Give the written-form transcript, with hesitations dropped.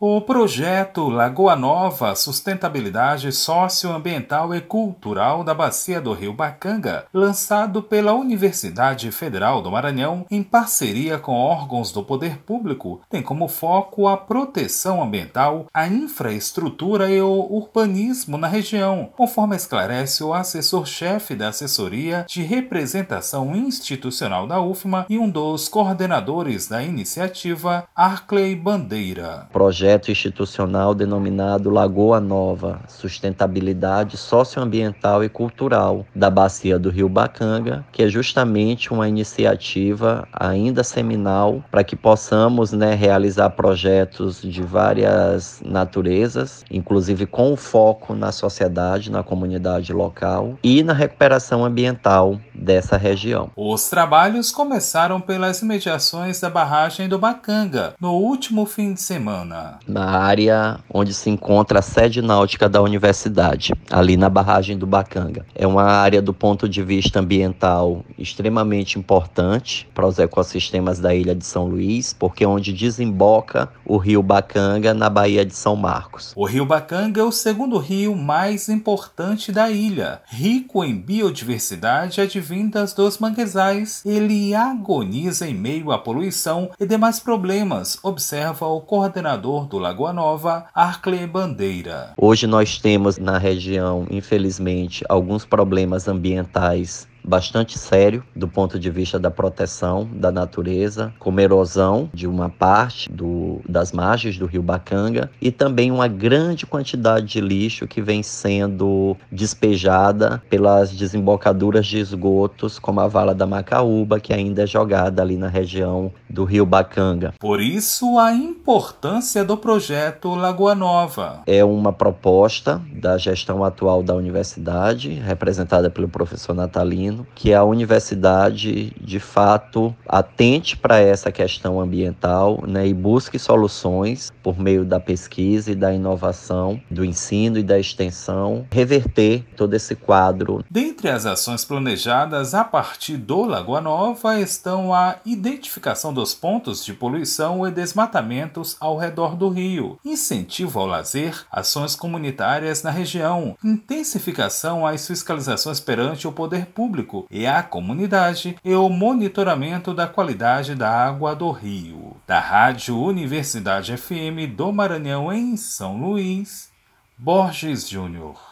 O projeto Lagoa Nova Sustentabilidade Socioambiental e Cultural da Bacia do Rio Bacanga, lançado pela Universidade Federal do Maranhão em parceria com órgãos do poder público, tem como foco a proteção ambiental, a infraestrutura e o urbanismo na região, conforme esclarece o assessor-chefe da Assessoria de Representação Institucional da UFMA e um dos coordenadores da iniciativa, Arkley Bandeira. Projeto institucional denominado Lagoa Nova, Sustentabilidade Socioambiental e Cultural da Bacia do Rio Bacanga, que é justamente uma iniciativa ainda seminal para que possamos realizar projetos de várias naturezas, inclusive com foco na sociedade, na comunidade local e na recuperação ambiental dessa região. Os trabalhos começaram pelas imediações da barragem do Bacanga, no último fim de semana. Na área onde se encontra a sede náutica da universidade, ali na barragem do Bacanga. É uma área do ponto de vista ambiental extremamente importante para os ecossistemas da ilha de São Luís, porque é onde desemboca o rio Bacanga na Baía de São Marcos. O rio Bacanga é o segundo rio mais importante da ilha, rico em biodiversidade advindas dos manguezais. Ele agoniza em meio à poluição e demais problemas, observa o coordenador do Lagoa Nova, Arkley Bandeira. Hoje nós temos na região, infelizmente, alguns problemas ambientais bastante sério do ponto de vista da proteção da natureza, como erosão de uma parte das margens do rio Bacanga e também uma grande quantidade de lixo que vem sendo despejada pelas desembocaduras de esgotos, como a Vala da Macaúba, que ainda é jogada ali na região do rio Bacanga. Por isso, a importância do projeto Lagoa Nova. É uma proposta da gestão atual da universidade, representada pelo professor Natalino, que a universidade, de fato, atente para essa questão ambiental e busque soluções por meio da pesquisa e da inovação, do ensino e da extensão, reverter todo esse quadro. Dentre as ações planejadas a partir do Lagoa Nova estão a identificação dos pontos de poluição e desmatamentos ao redor do rio, incentivo ao lazer, ações comunitárias na região, intensificação às fiscalizações perante o poder público e a comunidade e o monitoramento da qualidade da água do rio. Da Rádio Universidade FM do Maranhão em São Luís, Borges Júnior.